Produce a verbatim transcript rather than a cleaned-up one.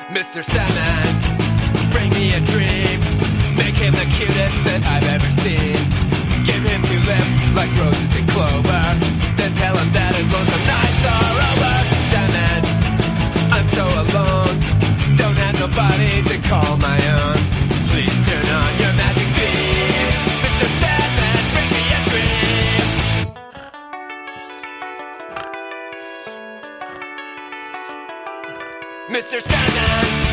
Mister Sandman, bring me a dream. Make him the cutest that I've ever seen. Give him two lips like roses and clover. Then tell him that his lonesome nights are over. Sandman, I'm so alone. Don't have nobody to call my own. Please turn on your magic beam. Mister Sandman, bring me a dream. Mister Sandman.